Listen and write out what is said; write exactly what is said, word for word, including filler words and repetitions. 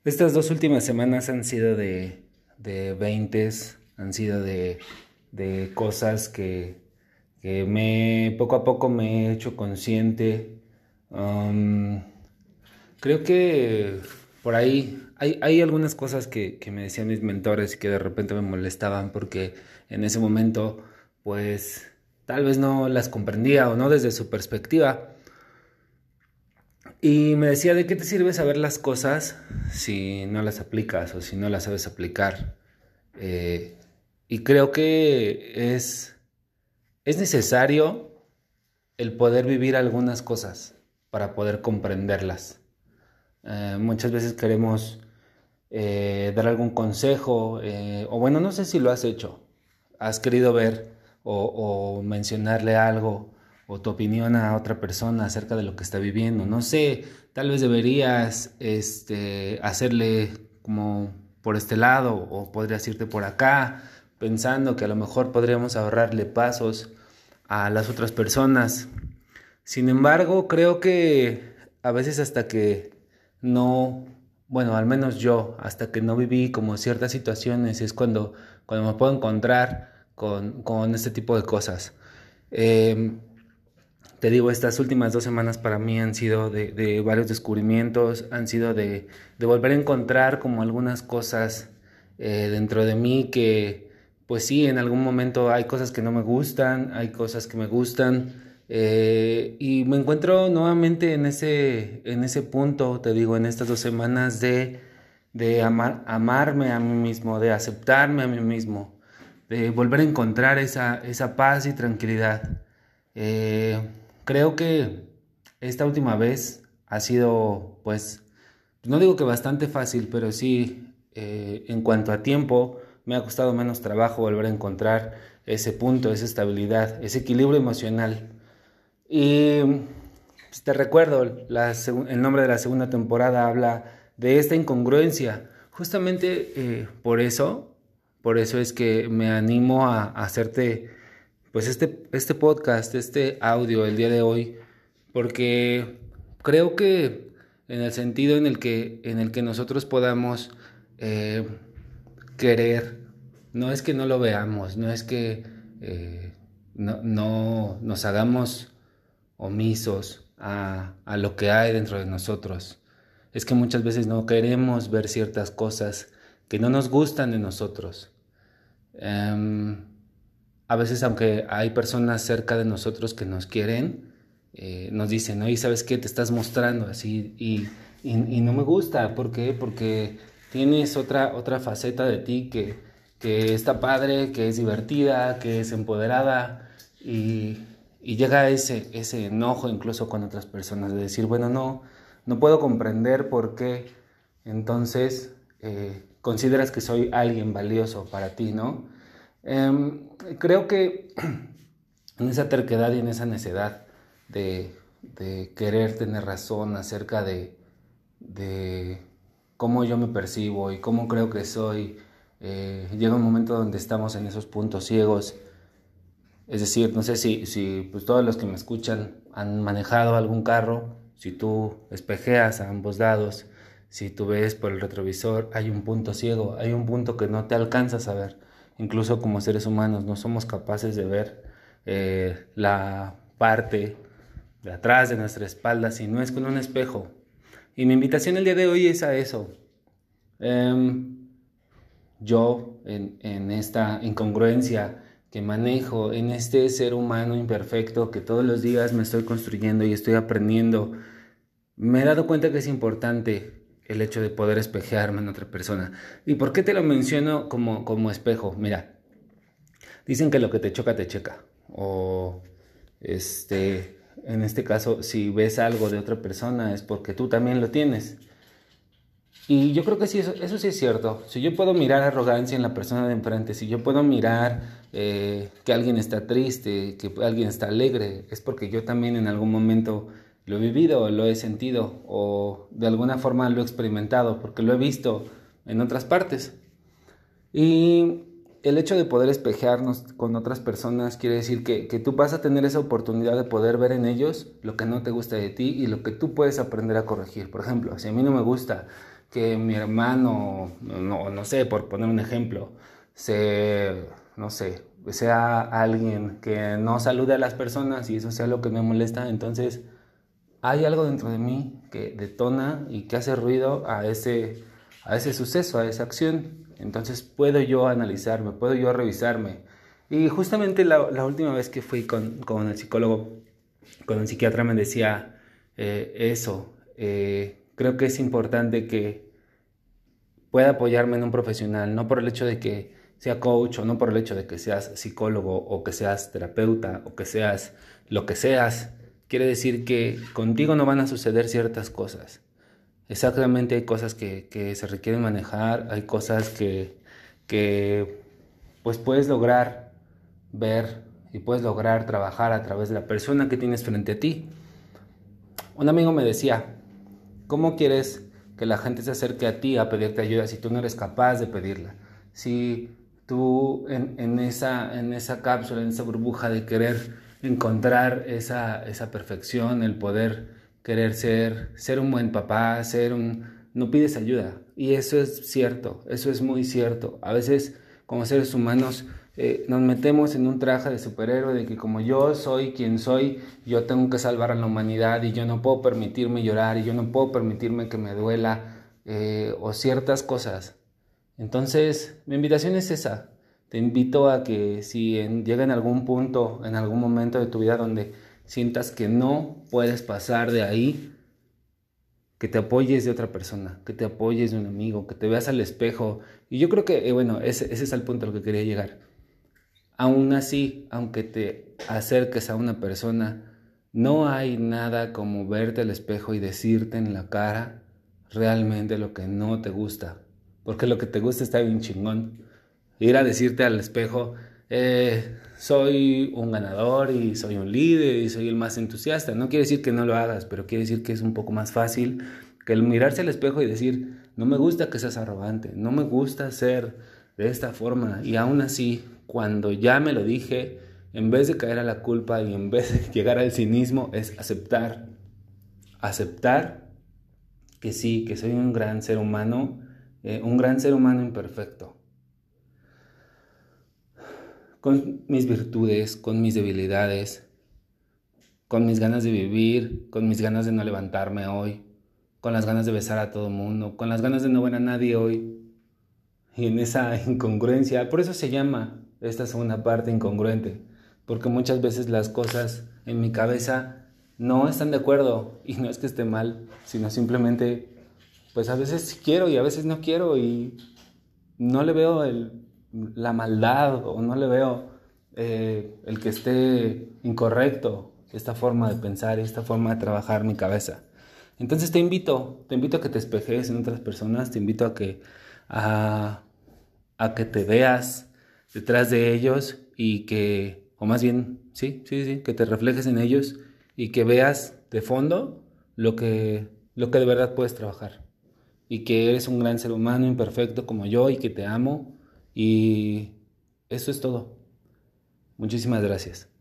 Estas dos últimas semanas han sido de, de veintes, han sido de, de cosas que, que me, poco a poco me he hecho consciente. Um, Creo que por ahí hay, hay algunas cosas que, que me decían mis mentores y que de repente me molestaban porque en ese momento, pues, tal vez no las comprendía o no desde su perspectiva. Y me decía, ¿de qué te sirve saber las cosas si no las aplicas o si no las sabes aplicar? Eh, y creo que es, es necesario el poder vivir algunas cosas para poder comprenderlas. Eh, muchas veces queremos eh, dar algún consejo, eh, o bueno, no sé si lo has hecho, has querido ver o, o mencionarle algo o tu opinión a otra persona acerca de lo que está viviendo. No sé, tal vez deberías este, hacerle como por este lado o podrías irte por acá, pensando que a lo mejor podríamos ahorrarle pasos a las otras personas. Sin embargo, creo que a veces hasta que no, bueno, al menos yo, hasta que no viví como ciertas situaciones, es cuando, cuando me puedo encontrar con, con este tipo de cosas. Eh, Te digo, estas últimas dos semanas para mí han sido de, de varios descubrimientos, han sido de, de volver a encontrar como algunas cosas eh, dentro de mí que, pues sí, en algún momento hay cosas que no me gustan, hay cosas que me gustan, eh, y me encuentro nuevamente en ese, en ese punto, te digo, en estas dos semanas de, de amar, amarme a mí mismo, de aceptarme a mí mismo, de volver a encontrar esa, esa paz y tranquilidad. Eh, Creo que esta última vez ha sido, pues, no digo que bastante fácil, pero sí, eh, en cuanto a tiempo, me ha costado menos trabajo volver a encontrar ese punto, esa estabilidad, ese equilibrio emocional. Y pues, te recuerdo, la, el nombre de la segunda temporada habla de esta incongruencia. Justamente eh, por eso, por eso es que me animo a, a hacerte pues este, este podcast, este audio el día de hoy, porque creo que en el sentido en el que, en el que nosotros podamos eh, querer, no es que no lo veamos, no es que eh, no, no nos hagamos omisos a, a lo que hay dentro de nosotros. Es que muchas veces no queremos ver ciertas cosas que no nos gustan de nosotros. Um, a veces, aunque hay personas cerca de nosotros que nos quieren, eh, nos dicen, oye, ¿sabes qué? Te estás mostrando así y, y, y no me gusta. ¿Por qué? Porque tienes otra, otra faceta de ti que, que está padre, que es divertida, que es empoderada y, y llega ese, ese enojo incluso con otras personas de decir, bueno, no, no puedo comprender por qué entonces eh, consideras que soy alguien valioso para ti, ¿no? Eh, creo que en esa terquedad y en esa necedad de, de querer tener razón acerca de, de cómo yo me percibo y cómo creo que soy, eh, llega un momento donde estamos en esos puntos ciegos. Es decir, no sé si, si pues todos los que me escuchan han manejado algún carro, si tú espejeas a ambos lados, si tú ves por el retrovisor, hay un punto ciego, hay un punto que no te alcanzas a ver. Incluso como seres humanos no somos capaces de ver eh, la parte de atrás de nuestra espalda si no es con un espejo. Y mi invitación el día de hoy es a eso. Um, yo en, en esta incongruencia que manejo, en este ser humano imperfecto que todos los días me estoy construyendo y estoy aprendiendo, me he dado cuenta que es importante el hecho de poder espejearme en otra persona. ¿Y por qué te lo menciono como, como espejo? Mira, dicen que lo que te choca, te checa. O, este, en este caso, si ves algo de otra persona es porque tú también lo tienes. Y yo creo que sí, eso, eso sí es cierto. Si yo puedo mirar arrogancia en la persona de enfrente, si yo puedo mirar eh, que alguien está triste, que alguien está alegre, es porque yo también en algún momento lo he vivido, lo he sentido o de alguna forma lo he experimentado porque lo he visto en otras partes. Y el hecho de poder espejearnos con otras personas quiere decir que, que tú vas a tener esa oportunidad de poder ver en ellos lo que no te gusta de ti y lo que tú puedes aprender a corregir. Por ejemplo, si a mí no me gusta que mi hermano, no, no sé, por poner un ejemplo, se, no sé, sea alguien que no salude a las personas y eso sea lo que me molesta, entonces hay algo dentro de mí que detona y que hace ruido a ese, a ese suceso, a esa acción. Entonces puedo yo analizarme, puedo yo revisarme. Y justamente la, la última vez que fui con, con el psicólogo, con el psiquiatra, me decía eh, eso. Eh, creo que es importante que pueda apoyarme en un profesional, no por el hecho de que sea coach o no por el hecho de que seas psicólogo o que seas terapeuta o que seas lo que seas. Quiere decir que contigo no van a suceder ciertas cosas. Exactamente, hay cosas que, que se requieren manejar, hay cosas que, que pues puedes lograr ver y puedes lograr trabajar a través de la persona que tienes frente a ti. Un amigo me decía, ¿cómo quieres que la gente se acerque a ti a pedirte ayuda si tú no eres capaz de pedirla? Si tú en, en, esa, en esa cápsula, en esa burbuja de querer encontrar esa, esa perfección, el poder querer ser, ser un buen papá, ser un... no pides ayuda. Y eso es cierto, eso es muy cierto. A veces como seres humanos eh, nos metemos en un traje de superhéroe de que como yo soy quien soy, yo tengo que salvar a la humanidad y yo no puedo permitirme llorar y yo no puedo permitirme que me duela eh, o ciertas cosas. Entonces, mi invitación es esa. Te invito a que si en, llega en algún punto, en algún momento de tu vida donde sientas que no puedes pasar de ahí, que te apoyes de otra persona, que te apoyes de un amigo, que te veas al espejo. Y yo creo que, eh, bueno, ese, ese es el punto al que quería llegar. Aún así, aunque te acerques a una persona, no hay nada como verte al espejo y decirte en la cara realmente lo que no te gusta. Porque lo que te gusta está bien chingón. Ir a decirte al espejo, eh, soy un ganador y soy un líder y soy el más entusiasta. No quiere decir que no lo hagas, pero quiere decir que es un poco más fácil que el mirarse al espejo y decir, no me gusta que seas arrogante, no me gusta ser de esta forma. Y aún así, cuando ya me lo dije, en vez de caer a la culpa y en vez de llegar al cinismo, es aceptar. Aceptar que sí, que soy un gran ser humano, eh, un gran ser humano imperfecto. Con mis virtudes, con mis debilidades, con mis ganas de vivir, con mis ganas de no levantarme hoy, con las ganas de besar a todo el mundo, con las ganas de no ver a nadie hoy. Y en esa incongruencia, por eso se llama esta segunda parte incongruente, porque muchas veces las cosas en mi cabeza no están de acuerdo y no es que esté mal, sino simplemente, pues a veces quiero y a veces no quiero y no le veo el, la maldad o no le veo eh, el que esté incorrecto esta forma de pensar y esta forma de trabajar mi cabeza. Entonces te invito, te invito a que te espejes en otras personas, te invito a que, a, a que te veas detrás de ellos y que, o más bien, sí, sí, sí, que te reflejes en ellos y que veas de fondo lo que, lo que de verdad puedes trabajar. Y que eres un gran ser humano imperfecto como yo y que te amo y eso es todo. Muchísimas gracias.